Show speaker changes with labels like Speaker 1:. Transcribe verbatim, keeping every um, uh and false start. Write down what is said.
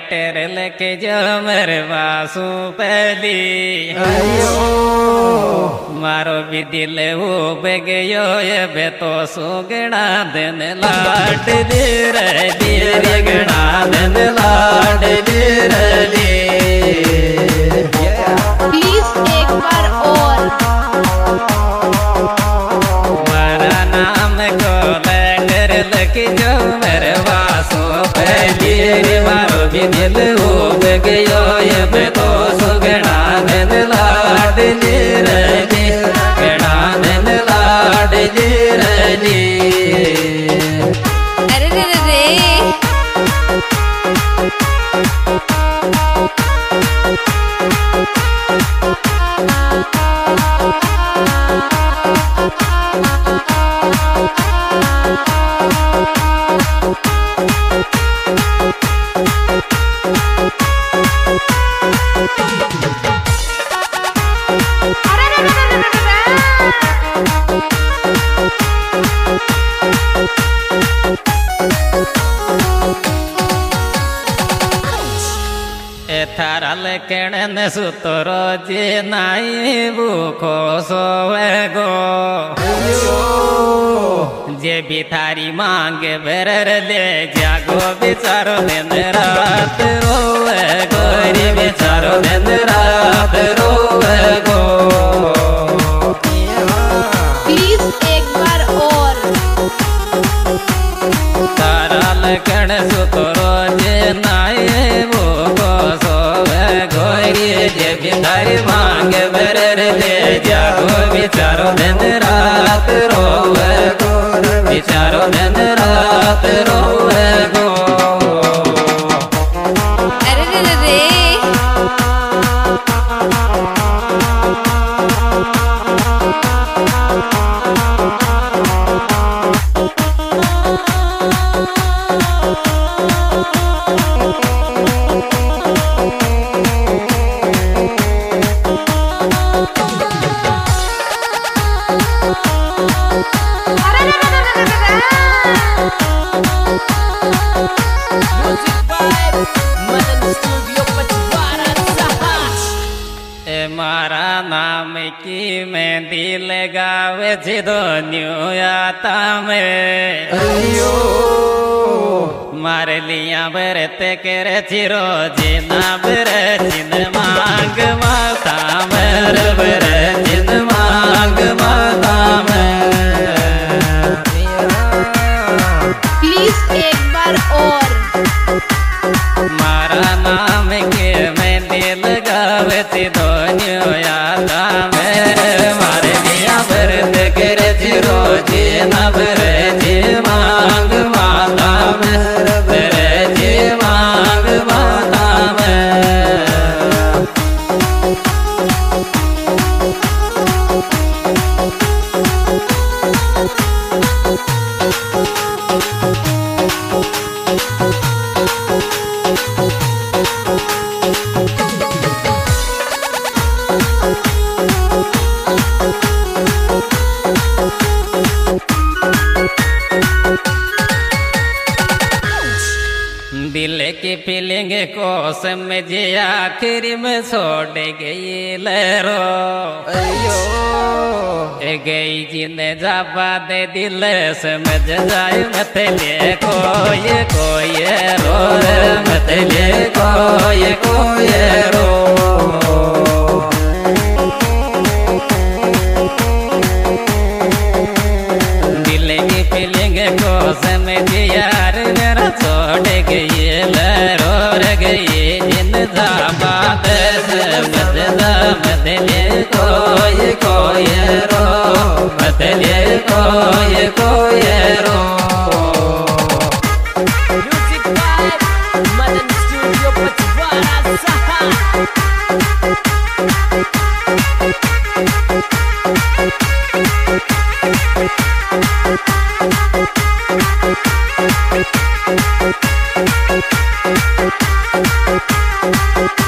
Speaker 1: Letter लेके जो मेरे वासु पहली मारो भी दिल वो बेगयो ये बे तो सुगना दिन लाड दे रे दे गणा दिन लाड दे रे।
Speaker 2: प्लीज एक बार और
Speaker 1: मारा नाम को लेटर लेके जो मेरे वासु पहली मारो भी दिल वो बेगयो ये बे तो सुगना दिन लाड दे रे
Speaker 2: अरे रे रे रे
Speaker 1: थारल केण सुतरो जे नाई भूखो सोवे गो जे भी थारी मांग बेरर ले जागो बेचारो दिन रात रोवे गो रे बेचारो दिन रात रोवे गो।
Speaker 2: प्लीज एक बार और
Speaker 1: थारल केण सुतरो जे नाई भूखो जे बिहारी मांग बरर ले जागो बिचारो दिन रात रोवे गो बिचारो दिन रात रोवे गो।
Speaker 2: अरे रे रे रे
Speaker 1: मारा नाम की मेहंदी लगावे जिदो न्यूयाता में मार लिया बरते करे चिरो जिना बर जिन मांग माता मर बर जिन मांग माता में।
Speaker 2: प्लीज एक बार और
Speaker 1: मारा नाम के मेहंदी लगावे जिदो न्यूयाता में मार लिया बरते करे चिरो जिना बर जिन मांग माता में मांग माता में। दिल की फीलिंग को समझ आखिर में छोड़ गई लहरो गई जिन्हें जाबा दे दिल समझ जाए मत ले कोई कोई रो मत ले कोई कोई रो। दिल की फीलिंग को समझ यार मेरा छोड़ गई लहरो गई जिन जाबा दे मत ले कोई कोई रो मत ले कोई कोई रो।
Speaker 3: Music vibe, Madan Studio Pachwara Saha